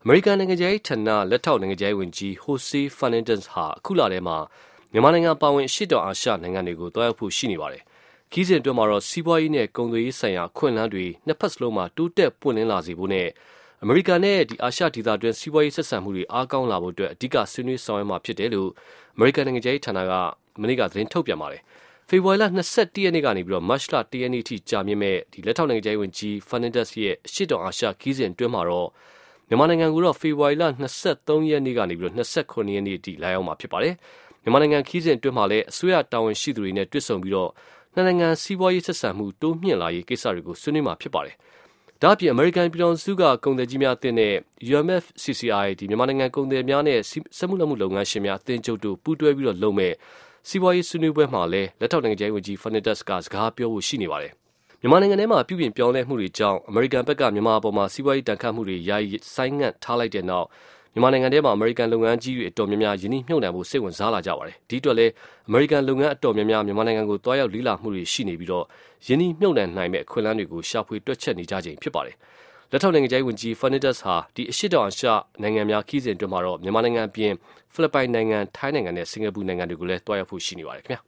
American နိုင်ငံခြားရေးဌာနလက်ထောက်နိုင်ငံခြားရေးဝန်ကြီး Jose Fernandez ဟာအခုလထဲမှာမြန်မာနိုင်ငံပါဝင်အရှေ့တောင်အာရှနိုင်ငံတွေကိုတွားရောက်ဖို့ရှိနေပါတယ်။ခီးစဉ်အတွင်းမှာတော့စီးပွားရေးနဲ့ကုန်သွယ်ရေးဆိုင်ရာခွင့်လန်းတွေနှစ်ဖက်စလုံးမှာတိုးတက်ပွင့်လင်းလာစေဖို့နဲ့အမေရိကန်နဲ့အာရှဒေသတွင်းစီးပွားရေးဆက်ဆံမှုတွေအားကောင်းလာဖို့အတွက်အဓိကဆွေးနွေးဆောင်ရွက်မှာဖြစ်တယ်လို့အမေရိကန်နိုင်ငံခြားရေးဌာနကမနေ့ကသတင်းထုတ်ပြန်ပါတယ်။ဖေဖော်ဝါရီလ21ရက်နေ့ကနေပြီးတော့မတ်လ1ရက်နေ့ထိကြာမြင့်မဲ့လက်ထောက်နိုင်ငံခြားရေးဝန်ကြီး Fernandez ရဲ့အရှေ့တောင်အာရှခီးစဉ်အတွင်းမှာတော့မြန်မာနိုင်ငံကိုတော့ဖေဖော်ဝါရီလ23ရက်နေ့ကနေပြီးတော့29ရက်နေ့အထိလာရောက်မှာဖြစ်ပါတယ်။မြန်မာနိုင်ငံခီးစဉ်အတွင်းမှာလည်းအစိုးရတာဝန်ရှိသူတွေနဲ့တွေ့ဆုံပြီးတော့နှစ်နိုင်ငံစီးပွားရေးဆက်ဆံမှုတိုးမြင့်လာရေးကိစ္စတွေကိုဆွေးနွေးမှာဖြစ်ပါတယ်။ဒါ့အပြင်အမေရိကန်ပြည်ထောင်စုကကုန်သည်ကြီးများအသင်းနဲ့ UMFCCI မြန်မာနိုင်ငံကုန်သည်များနဲ့စက်မှုလက်မှုလုပ်ငန်းရှင်များအသင်းချုပ်တို့ပူးတွဲပြီးတော့လုပ်မဲ့စီးပွားရေးဆွေးနွေးပွဲမှာလည်းလက်ထောက်နိုင်ငံခြားရေးဝန်ကြီး Fernandez ကစကားပြောဖို့ရှိနေပါတယ်။မြန်မာနိုင်ငံထဲမှာပြုပြင်ပြောင်းလဲမှုတွေကြောင့်အမေရိကန်ဘက်ကမြန်မာအပေါ်မှာစီးပွားရေးတန်ခတ်မှုတွေယာယီဆိုင်းငံ့ထားလိုက်တဲ့နောက်မြန်မာနိုင်ငံထဲမှာအမေရိကန်လုပ်ငန်းကြီးတွေအတော်များများယင်းနှိမ့်မြုပ်နှံဖို့စိတ်ဝင်စားလာကြပါတယ်။ဒီအတွက်လည်းအမေရိကန်လုပ်ငန်းအတော်များများမြန်မာနိုင်ငံကိုတွားရောက်လေ့လာမှုတွေရှိနေပြီးတော့ယင်းနှိမ့်မြုပ်နှံနိုင်မဲ့အခွင့်အလမ်းတွေကိုရှာဖွေတွက်ချက်နေကြချိန်ဖြစ်ပါတယ်။လက်ထောက်နိုင်ငံခြားရေးဝန်ကြီး Fernandez ဟာဒီအရှေ့တောင်အာရှနိုင်ငံများခီးစဉ်အတွင်းမှာတော့မြန်မာနိုင်ငံအပြင်ဖိလစ်ပိုင်နိုင်ငံထိုင်းနိုင်ငံနဲ့စင်ကာပူနိုင်ငံတွေကိုလည်းတွားရောက်ဖို့ရှိနေပါတယ်ခင်ဗျာ